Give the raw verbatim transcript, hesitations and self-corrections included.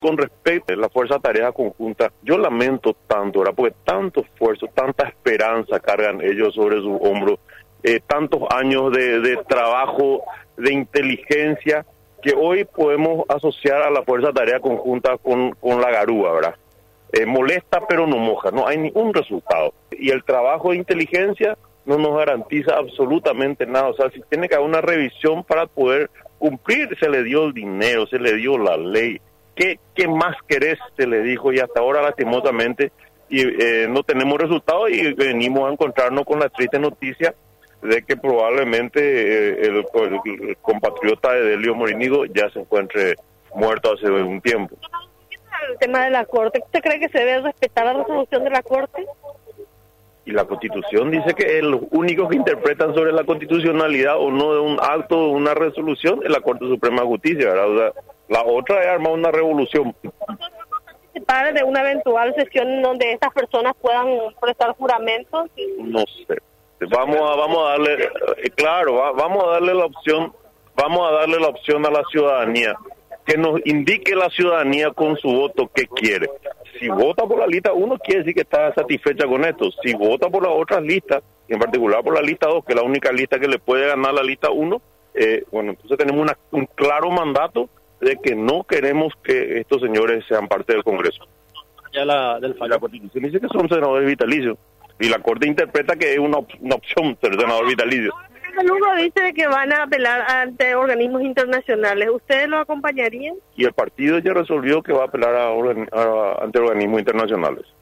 con respecto a la Fuerza de Tareas Conjuntas, yo lamento tanto, ¿verdad? Porque tanto esfuerzo, tanta esperanza cargan ellos sobre sus hombros, eh, tantos años de, de trabajo, de inteligencia, que hoy podemos asociar a la Fuerza de Tareas Conjuntas con, con la garúa, ¿verdad? Eh, molesta pero no moja, no hay ningún resultado. Y el trabajo de inteligencia no nos garantiza absolutamente nada. O sea, si tiene que haber una revisión para poder cumplir, se le dio el dinero, se le dio la ley. ¿Qué, qué más querés? Se le dijo, y hasta ahora lastimosamente y, eh, no tenemos resultados y venimos a encontrarnos con la triste noticia de que probablemente eh, el, el, el compatriota de Delio Morínigo ya se encuentre muerto hace un tiempo. El tema de la Corte, ¿usted cree que se debe respetar la resolución de la Corte? Y la Constitución dice que los únicos que interpretan sobre la constitucionalidad o no de un acto o una resolución es la Corte Suprema de Justicia, ¿verdad? O sea, la otra es armar una revolución. ¿Participar de una eventual sesión donde estas personas puedan prestar juramentos? No sé. Vamos a vamos a darle, eh, claro, va, vamos a darle la opción, vamos a darle la opción a la ciudadanía, que nos indique la ciudadanía con su voto qué quiere. Si vota por la lista uno, quiere decir que está satisfecha con esto. Si vota por las otras listas, en particular por la lista dos, que es la única lista que le puede ganar la lista uno, eh, bueno, entonces tenemos una, un claro mandato de que no queremos que estos señores sean parte del Congreso. Ya la, del fallo. La Constitución dice que son senadores vitalicios, y la Corte interpreta que es una, op una opción ser senador vitalicio. Luego dice que van a apelar ante organismos internacionales. ¿Ustedes lo acompañarían? Y el partido ya resolvió que va a apelar a, a, ante organismos internacionales.